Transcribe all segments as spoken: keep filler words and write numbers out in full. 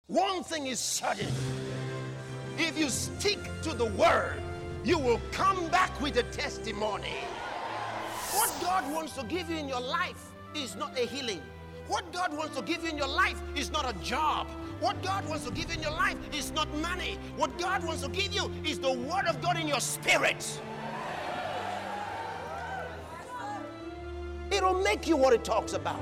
One thing is certain. If you stick to the word, you will come back with a testimony. What God wants to give you in your life is not a healing. What God wants to give you in your life is not a job. What God wants to give you in your life is not money. What God wants to give you is the word of God in your spirit. It'll make you what it talks about.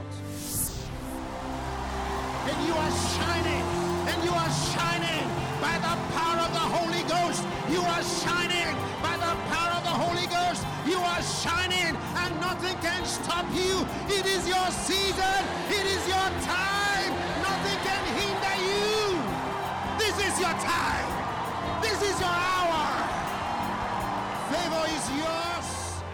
And you are shining, and you are shining by the power of the Holy Ghost. You are shining by the power of the Holy Ghost. You are shining, and nothing can stop you. It is your season. It is your time. Nothing can hinder you. This is your time. This is your hour. Favor is yours.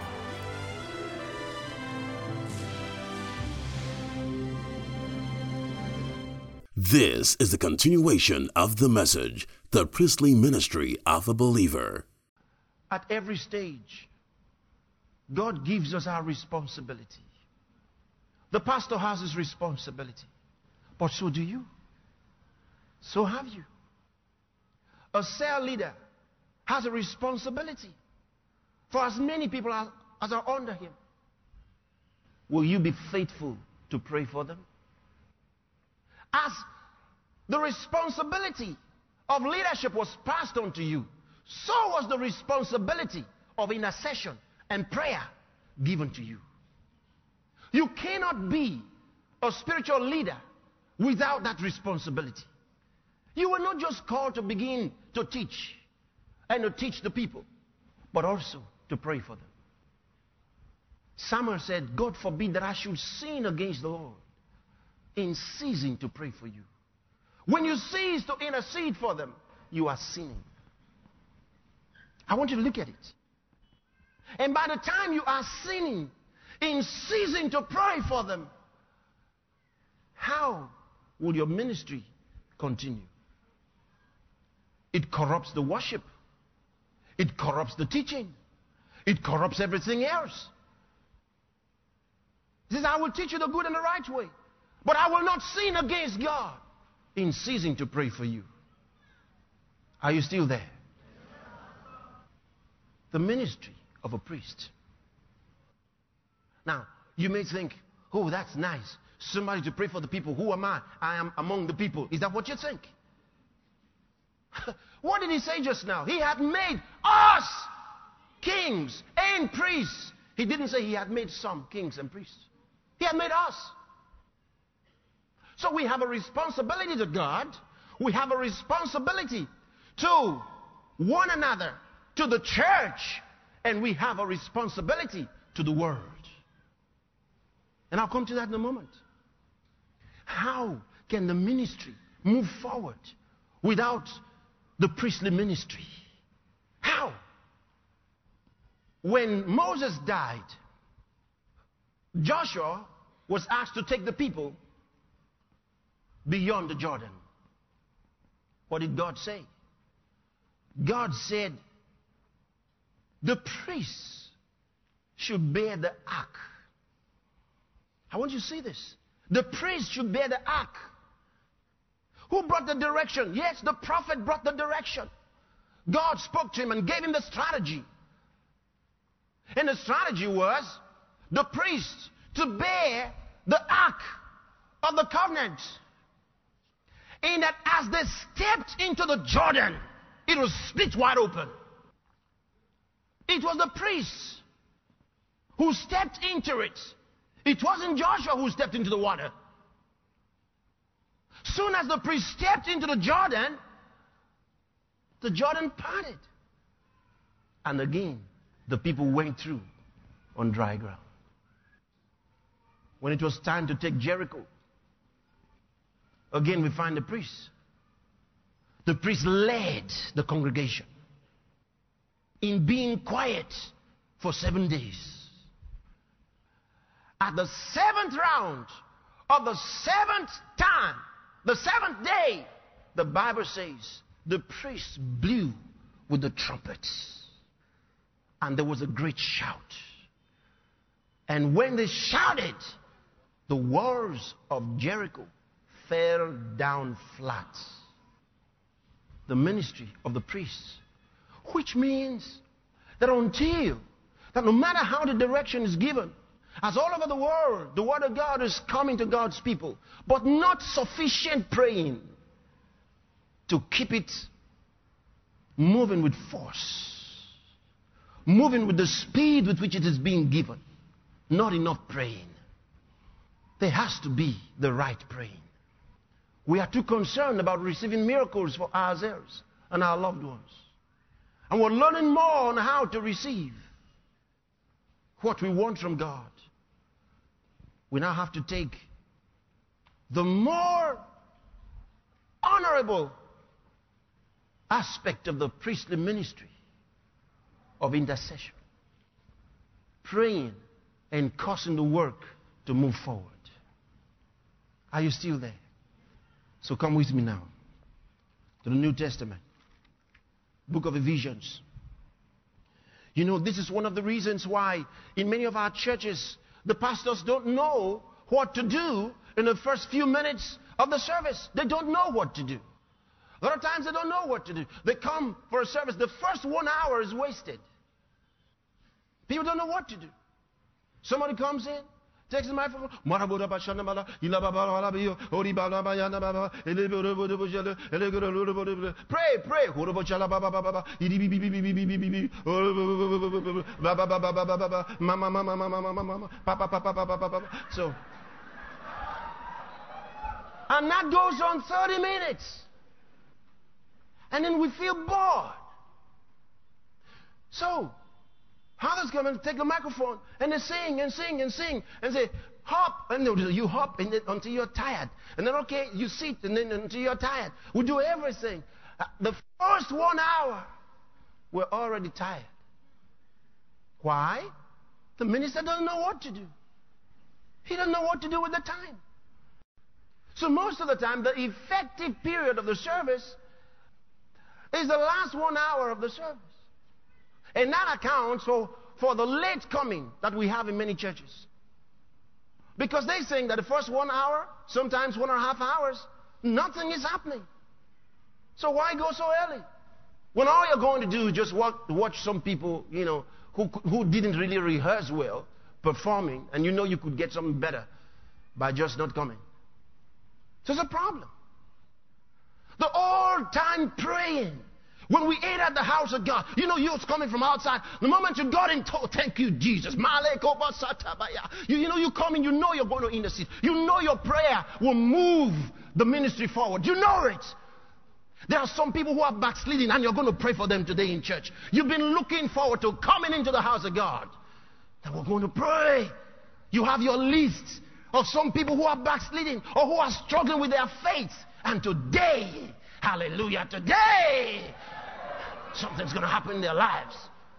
This is the continuation of the message, the priestly ministry of a believer. At every stage, God gives us our responsibility. The pastor has his responsibility, but so do you. So have you. A cell leader has a responsibility for as many people as, as are under him. Will you be faithful to pray for them? As the responsibility of leadership was passed on to you, so was the responsibility of intercession and prayer given to you. You cannot be a spiritual leader without that responsibility. You were not just called to begin to teach and to teach the people, but also to pray for them. Samuel said, God forbid that I should sin against the Lord in ceasing to pray for you. When you cease to intercede for them, you are sinning. I want you to look at it. And by the time you are sinning in ceasing to pray for them, how will your ministry continue? It corrupts the worship. It corrupts the teaching. It corrupts everything else. He says, I will teach you the good and the right way, but I will not sin against God in ceasing to pray for you. Are you still there? The ministry of a priest. Now, you may think, oh, that's nice. Somebody to pray for the people. Who am I? I am among the people. Is that what you think? What did he say just now? He had made us kings and priests. He didn't say he had made some kings and priests. He had made us. So we have a responsibility to God. We have a responsibility to one another, to the church, and we have a responsibility to the world. And I'll come to that in a moment. How can the ministry move forward without the priestly ministry? How? When Moses died, Joshua was asked to take the people beyond the Jordan. What did God say? God said the priests should bear the ark. I want you to see this. The priests should bear the ark. Who brought the direction? Yes, the prophet brought the direction. God spoke to him and gave him the strategy. And the strategy was the priests to bear the ark of the covenant. In that as they stepped into the Jordan, it was split wide open. It was the priests who stepped into it. It wasn't Joshua who stepped into the water. Soon as the priest stepped into the Jordan, the Jordan parted. And again, the people went through on dry ground. When it was time to take Jericho, again we find the priests. The priest led the congregation in being quiet for seven days. At the seventh round of the seventh time, the seventh day, the Bible says the priests blew with the trumpets. And there was a great shout. And when they shouted, the walls of Jericho fell down flat. the ministry of the priests. Which means that until, that no matter how the direction is given, as all over the world, the word of God is coming to God's people, but not sufficient praying to keep it moving with force, moving with the speed with which it is being given. Not enough praying. There has to be the right praying. We are too concerned about receiving miracles for ourselves and our loved ones. And we're learning more on how to receive what we want from God. We now have to take the more honorable aspect of the priestly ministry of intercession. Praying and causing the work to move forward. Are you still there? So come with me now to the New Testament, book of Ephesians. You know, this is one of the reasons why in many of our churches, the pastors don't know what to do in the first few minutes of the service. They don't know what to do. A lot of times they don't know what to do. They come for a service. The first one hour is wasted. People don't know what to do. Somebody comes in, takes the microphone. Pray, pray. So, and that goes on thirty minutes. And then we feel bored. So, others come and take the microphone and they sing and sing and sing and say, hop. And you hop and then, until you're tired. And then, okay, you sit and then until you're tired. We do everything. Uh, the first one hour, we're already tired. Why? The minister doesn't know what to do. He doesn't know what to do with the time. So most of the time, the effective period of the service is the last one hour of the service. And that accounts for, for the late coming that we have in many churches. Because they think that the first one hour, sometimes one and a half hours, nothing is happening. So why go so early? When all you're going to do is just watch, watch some people, you know, who, who didn't really rehearse well, performing, and you know you could get something better by just not coming. So it's a problem. The all-time praying. When we ate at the house of God, you know you was coming from outside. The moment you got in, oh, thank you, Jesus. You, you know you come in, you know you're going to intercede. You know your prayer will move the ministry forward. You know it. There are some people who are backsliding and you're going to pray for them today in church. You've been looking forward to coming into the house of God. And we're going to pray. You have your list of some people who are backsliding or who are struggling with their faith. And today, hallelujah, today, something's going to happen in their lives.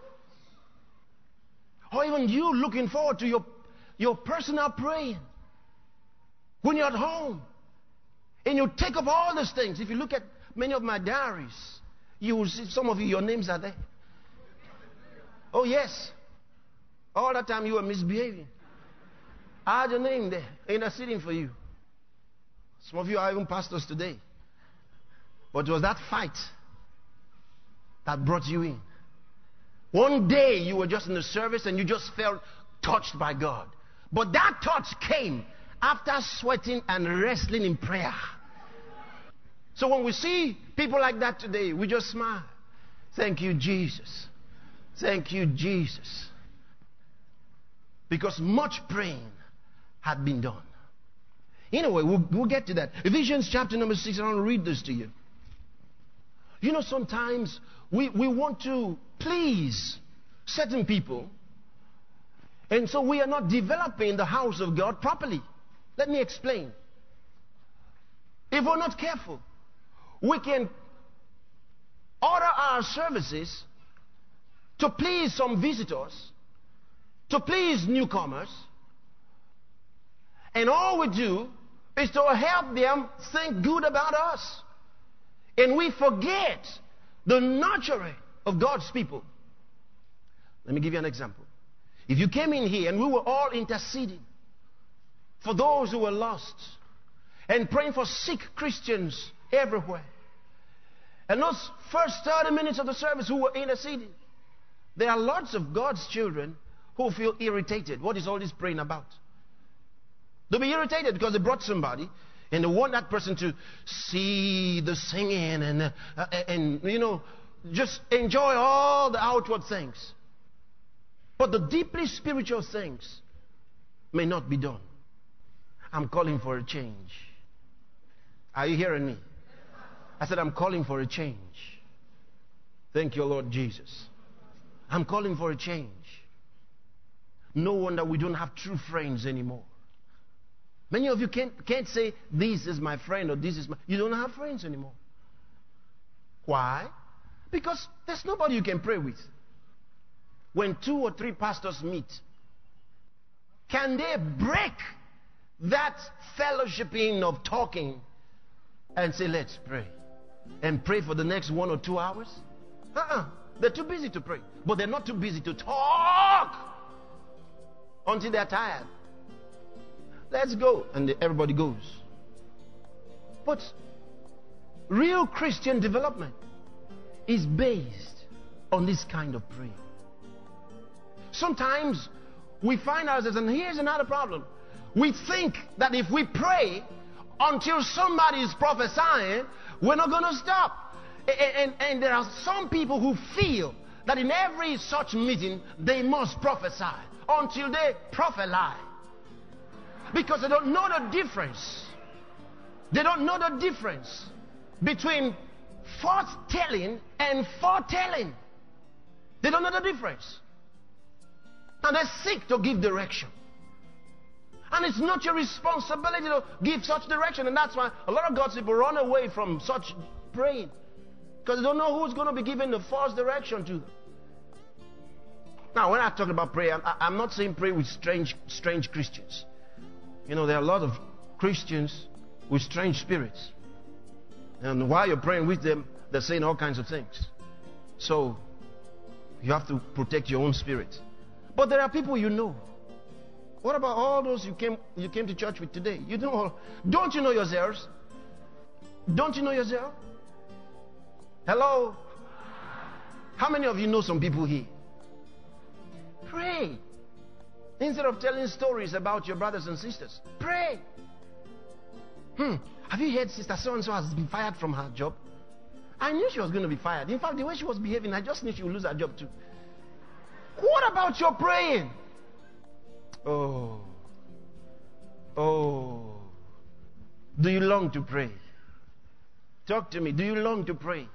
Or even you looking forward to your, your personal praying. When you're at home and you take up all these things. If you look at many of my diaries, you will see some of you, your names are there. Oh, yes. All that time you were misbehaving. I had your name there, interceding for you. Some of you are even pastors today. But it was that fight that brought you in. One day you were just in the service and you just felt touched by God. But that touch came after sweating and wrestling in prayer. So when we see people like that today, we just smile. Thank you, Jesus. Thank you, Jesus. Because much praying had been done. Anyway, we'll, we'll get to that. Ephesians chapter number six, I want to read this to you. You know, sometimes we, we want to please certain people, and so we are not developing the house of God properly. Let me explain. If we're not careful, we can order our services to please some visitors, to please newcomers, and all we do is to help them think good about us. And we forget the nurturing of God's people. Let me give you an example. If you came in here and we were all interceding for those who were lost and praying for sick Christians everywhere, And those first thirty minutes of the service who were interceding, there are lots of God's children who feel irritated. What is all this praying about? They'll be irritated because they brought somebody and they want that person to see the singing and, uh, and you know, just enjoy all the outward things. But the deeply spiritual things may not be done. I'm calling for a change. Are you hearing me? I said, I'm calling for a change. Thank you, Lord Jesus. I'm calling for a change. No wonder we don't have true friends anymore. Many of you can't, can't say, this is my friend or this is my... You don't have friends anymore. Why? Because there's nobody you can pray with. When two or three pastors meet, can they break that fellowshipping of talking and say, let's pray? And pray for the next one or two hours? Uh-uh. They're too busy to pray. But they're not too busy to talk until they're tired. Let's go. And everybody goes. But real Christian development is based on this kind of prayer. Sometimes we find ourselves, and here's another problem. We think that if we pray until somebody is prophesying, we're not going to stop. And, and, and there are some people who feel that in every such meeting they must prophesy until they prophesy. Because they don't know the difference. They don't know the difference between forth-telling and foretelling. They don't know the difference. And they seek to give direction. And it's not your responsibility to give such direction. And that's why a lot of God's people run away from such praying. Because they don't know who's going to be giving the false direction to them. Now, when I talk about prayer, I, I'm not saying pray with strange, strange Christians. You know, there are a lot of Christians with strange spirits. And while you're praying with them, they're saying all kinds of things. So, you have to protect your own spirit. But there are people you know. What about all those you came you came to church with today? You know, don't you know yourselves? Don't you know yourself? Hello? How many of you know some people here? Pray. Instead of telling stories about your brothers and sisters, pray. Hmm. Have you heard Sister So-and-so has been fired from her job? I knew she was going to be fired. In fact, the way she was behaving, I just knew she would lose her job too. What about your praying? Oh. Oh. Do you long to pray? Talk to me. Do you long to pray?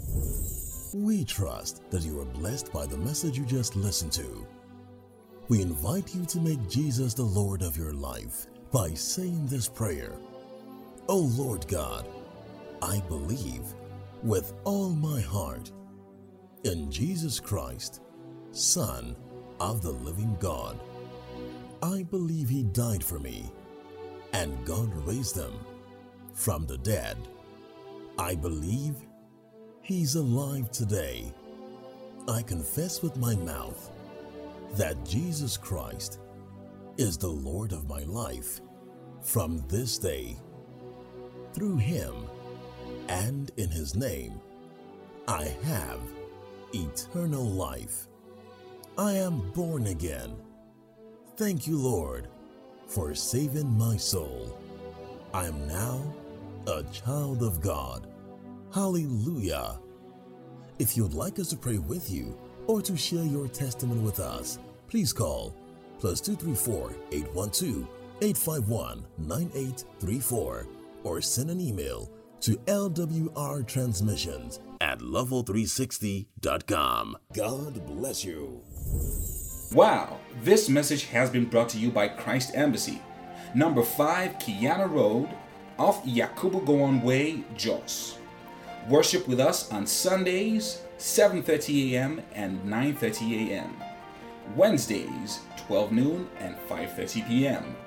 We trust that you are blessed by the message you just listened to. We invite you to make Jesus the Lord of your life by saying this prayer. Oh Lord God, I believe with all my heart in Jesus Christ, Son of the living God. I believe He died for me and God raised Him from the dead. I believe He's alive today. I confess with my mouth that Jesus Christ is the Lord of my life from this day. Through Him and in His name, I have eternal life. I am born again. Thank you, Lord, for saving my soul. I am now a child of God. Hallelujah. If you'd like us to pray with you or to share your testimony with us, please call plus two three four, eight one two, eight five one, nine eight three four or send an email to L W R transmissions at level three sixty dot com. God bless you. Wow, this message has been brought to you by Christ Embassy, number five Kiana Road, off Yakubu Gowon Way, Jos. Worship with us on Sundays, seven thirty a.m. and nine thirty a.m. Wednesdays, twelve noon and five thirty p.m.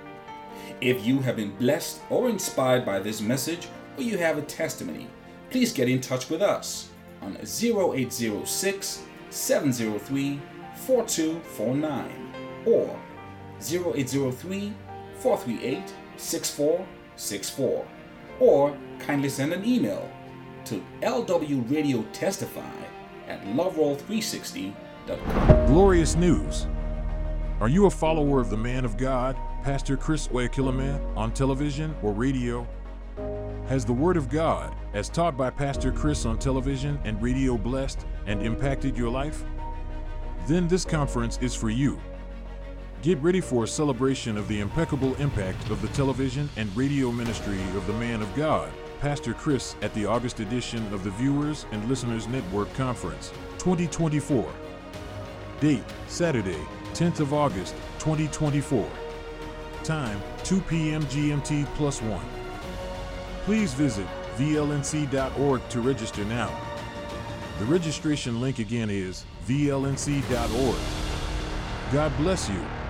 If you have been blessed or inspired by this message, or you have a testimony, please get in touch with us on zero eight zero six, seven zero three, four two four nine or zero eight zero three, four three eight, six four six four, or kindly send an email to to L W Radio Testify at loveworld three sixty dot com. Glorious news. Are you a follower of the man of God, Pastor Chris Oyakhilome, on television or radio? Has the Word of God, as taught by Pastor Chris on television and radio, blessed and impacted your life? Then this conference is for you. Get ready for a celebration of the impeccable impact of the television and radio ministry of the man of God, Pastor Chris, at the August edition of the Viewers and Listeners Network Conference twenty twenty-four. Date, Saturday, tenth of August, twenty twenty-four. Time, two p.m. G M T plus one. Please visit V L N C dot org to register now. The registration link again is V L N C dot org. God bless you.